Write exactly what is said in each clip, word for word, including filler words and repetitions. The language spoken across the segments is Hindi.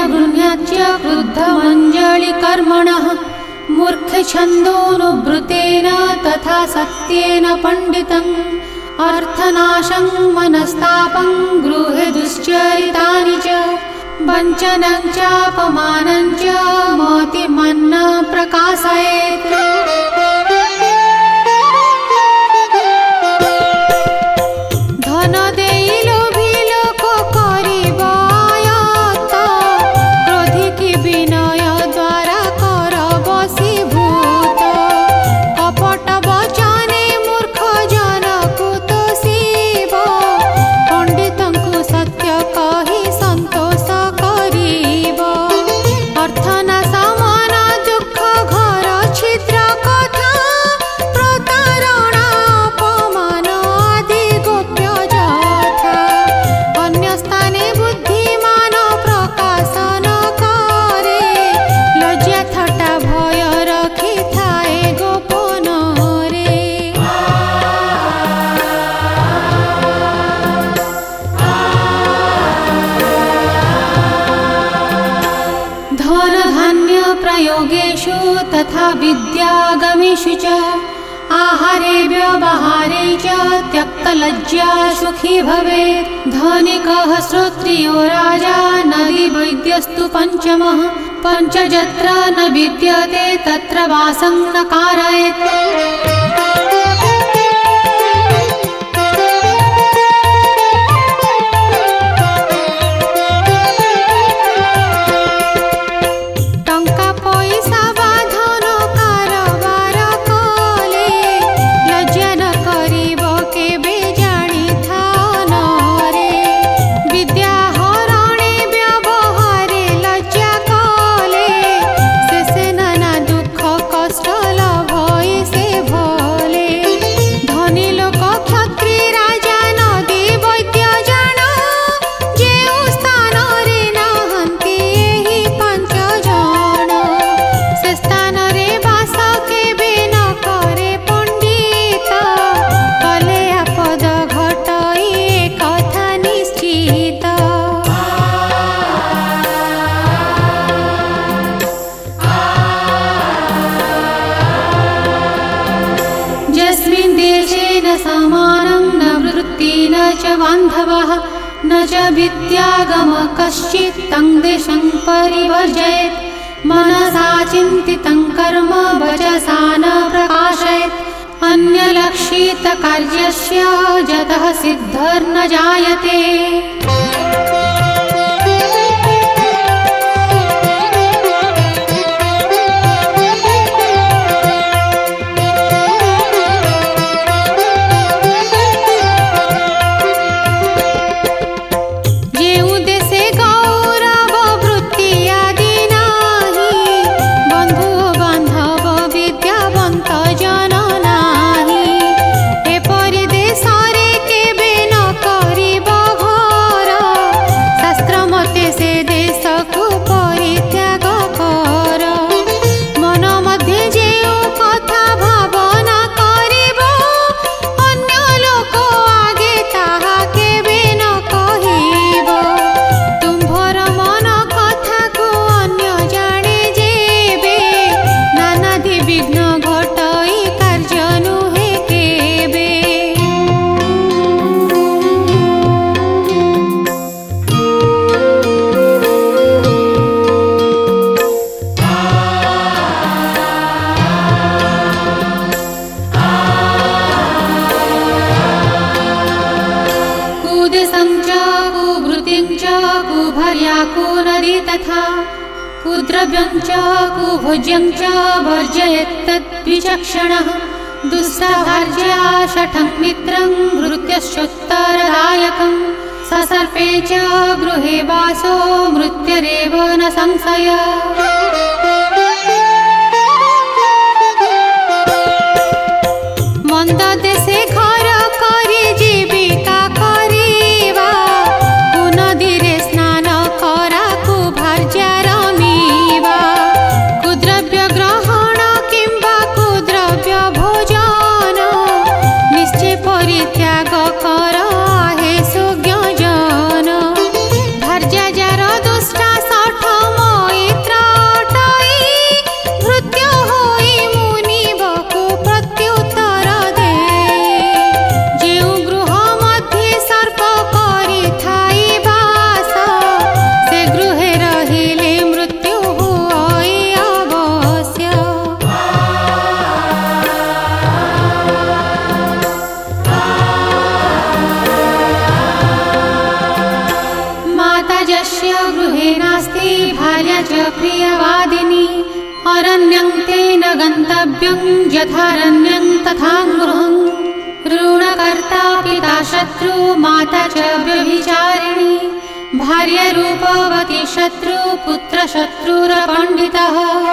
गृह्णाच्च क्रुद्धमञ्जलिकर्मणः मूर्खछन्दोऽनुवृत्तेन तथा सत्येन पण्डितम् अर्थनाशं मनस्तापं गृहे दुश्चरितानि च वञ्चनं चापमानं च मतिमन्न प्रकाशयेत्। योगेषु तथा विद्यागमेषु च आहारे व्यवहारे च त्यक्तलज्जा सुखी भवेत्। धनिकः श्रोत्रियो राजा नदी वैद्यस्तु पंचमः पंच यत्र न विद्यते तत्र वासं न कारयेत्। बान्धवः न च विद्यागम कश्चित् तं देशं परिवर्जयेत्। मनसा चिन्तितं कर्म वचसा न प्रकाशयेत्। अन्यलक्षित कार्यस्य जतः सिद्धिर्न जायते। कुद्रव्यं च कुभोज्यं च वर्जयेत् तद्विचक्षणः। दुस्सहार्या शठं मित्रं मृत्युश्चोत्तरदायकं। ससर्पे च गृहे वासो मृत्युरेव न संशयः। मन्ददेशे घर करि जीविका करिवा कुनदीरे स्नान करा कुभार्या रमिवा। कुद्रव्य ग्रहण किंबा कुद्रव्य भोजन निश्चय परित्याग कर हे सुज्ञ जन। भार्या जार दुष्टा शठ प्रियवादिनी अरण्यं तेन गन्तव्यं यथारण्यं तथा गृहं ऋणकर्ता पिता शत्रु माता च व्यभिचारिणी भार्यरूपवती शत्रु पुत्र शत्रुरपण्डितः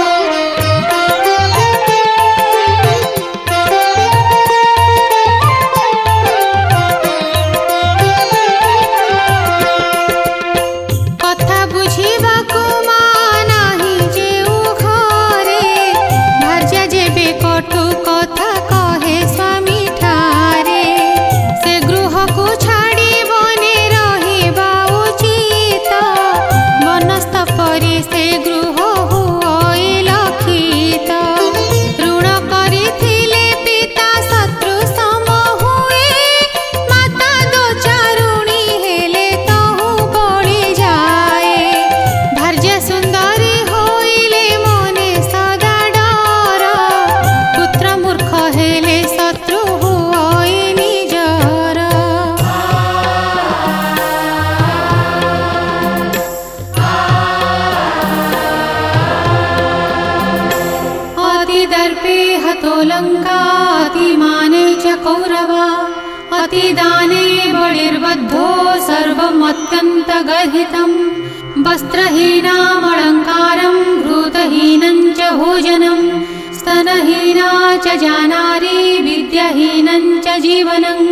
अतिमाने च कौरवा अतिदाने बलिर्बद्धो सर्वमत्यन्तगर्हितं वस्त्रहीनामलङ्कारं घृतहीनं च भोजनं स्तनहीना च जानारी विद्याहीनं च जीवनम्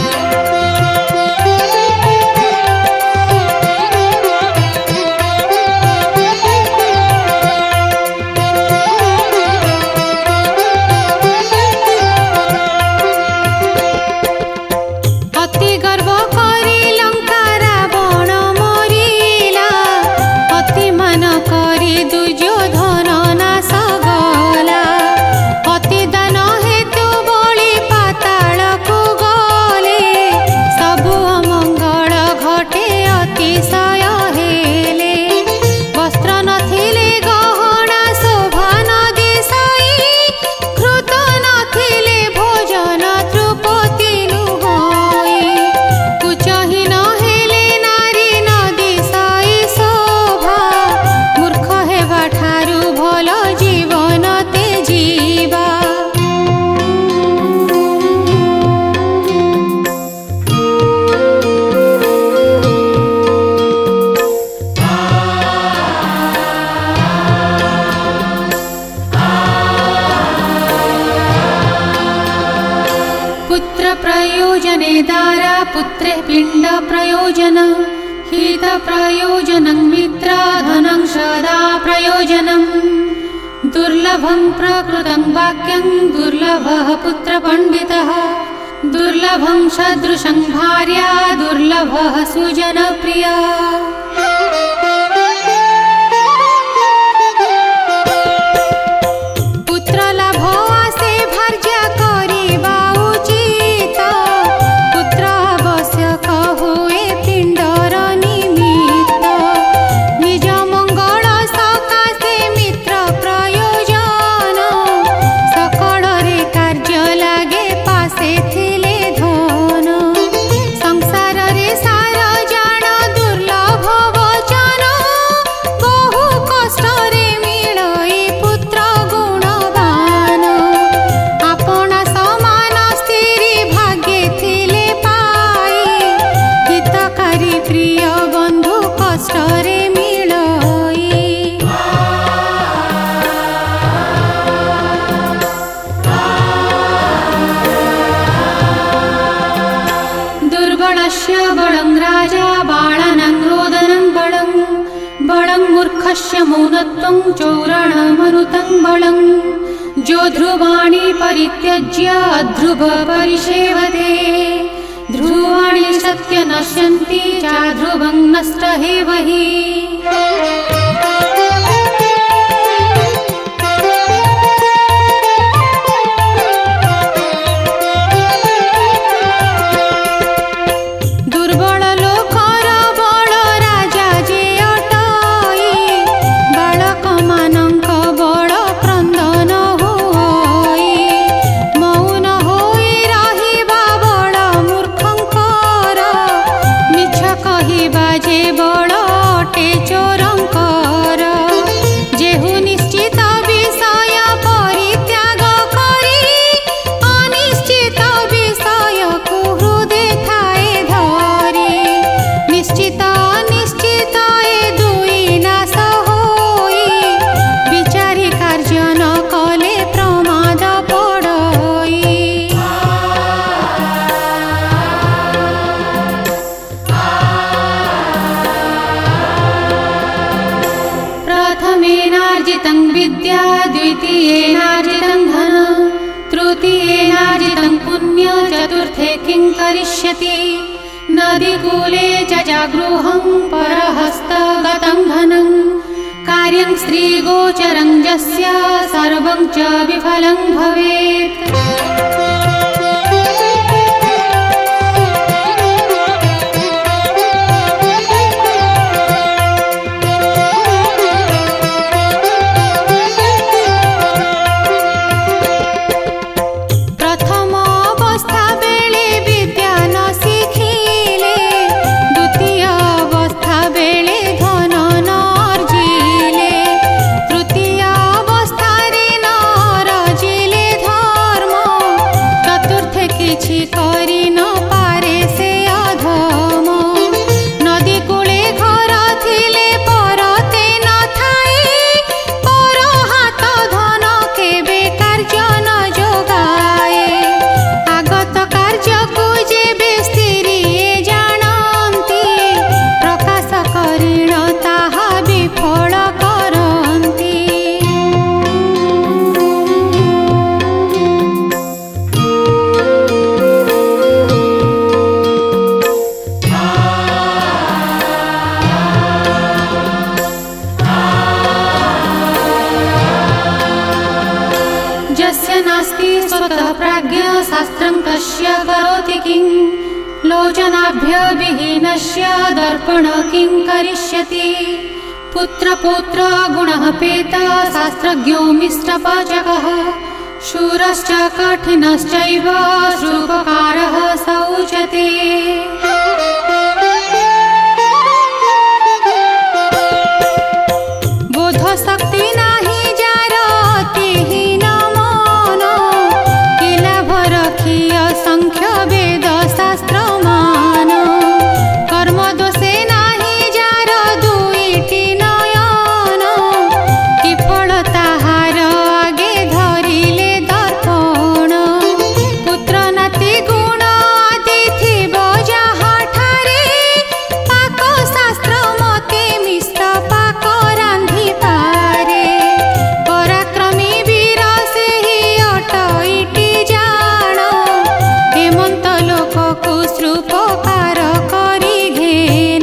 प्रयोजने दारा पुत्रे पिंड प्रयोजन हित प्रयोजनं मित्र धनं सदा प्रयोजनं दुर्लभं प्रकृतं वाक्यं दुर्लभः पुत्र पंडितः दुर्लभं सदृशं भार्या दुर्लभः सुजन प्रिया बलं राजा बाणानां रोदनं बलं बलं मूर्खस्य मौनत्वं चौरणमनुतं बलं जो ध्रुवाणि परित्यज्य अध्रुव परिसेवते ध्रुवाणि सत्य नश्यन्ति चाध्रुवं नष्ट एव हि विद्या द्वितीयेनार्जितं धनं तृतीयेनार्जितं पुण्य चतुर्थे किं करिष्यति नदीकूले च जागृहं परहस्तगतं धनं कार्यं स्त्रीगोचरं यस्य सर्वं च विफलं भवेत्। लोचनाभ्यविहीनस्य दर्पण किं करिष्यति पुत्रपौत्र गुणः पेता शास्त्रज्ञो मिष्टपाचकः शूरश्च कठिनश्चैव श्रूपकारः स उच्यते। बोधशक्ति नाही जारति हीन मन किला भरखिय संख्य वेद शास्त्र मान कर्म दोषे नाही जार दुईटी नयन कि फल ताहार आगे धरिले दर्पण पुत्र नाती गुण आदि थिब जाहा ठारे पाक शास्त्र मते मिष्ट पाक रांधि पारे पराक्रमी वीर सेहि अटईटी जाण हेमंत लोक को श्रूपकार करी घेन।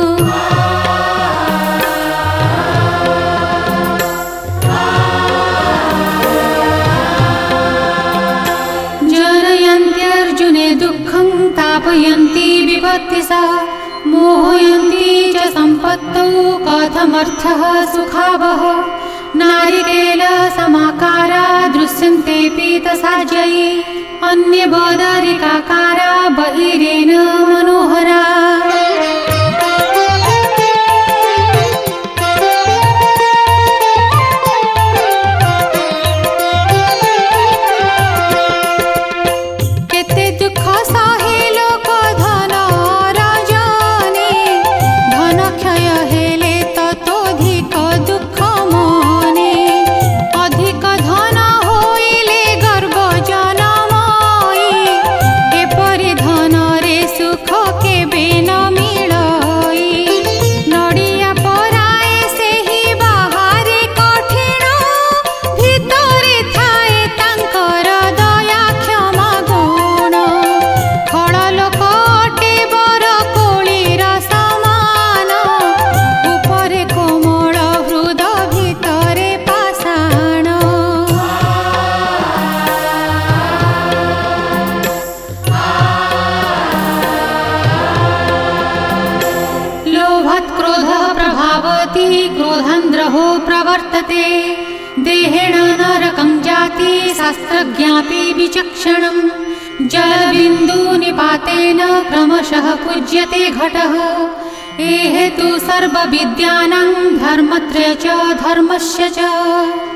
जनयन्त्यर्जुने दुःखं तापयन्ति विपत्तिसा मोहयन्ति च सम्पत्तौ कथमर्थः सुखावः नारिकेल समाकारा दृश्यन्ते पीतसाज्यै अन्य बदरिकाकारा बहिरेण मनोहरा। केते दुख सहे लोक धन राजने धन क्षय हेले ततोधिक दुख मने अधिक धन होइले गर्व जनमयी एपरि धन रे सुख केबे न मिलई नडिया पराए सेहि बाहारे कठिन भितरे थाए तांकर दया क्षमा गुण फल लोक अटे बर कोळीर समान उपरे कोमल हृद भितरे पाषाण। लोभात् क्रोधः प्रभावति क्रोधान्द्रहो प्रवर्तते देहेण नरकं जाति शास्त्रज्ञापि विचक्षणं जलबिन्दुनिपातेन क्रमशः पूज्यते घटः एहेतु सर्वविद्यानां धर्मत्रय च धर्मस्य च।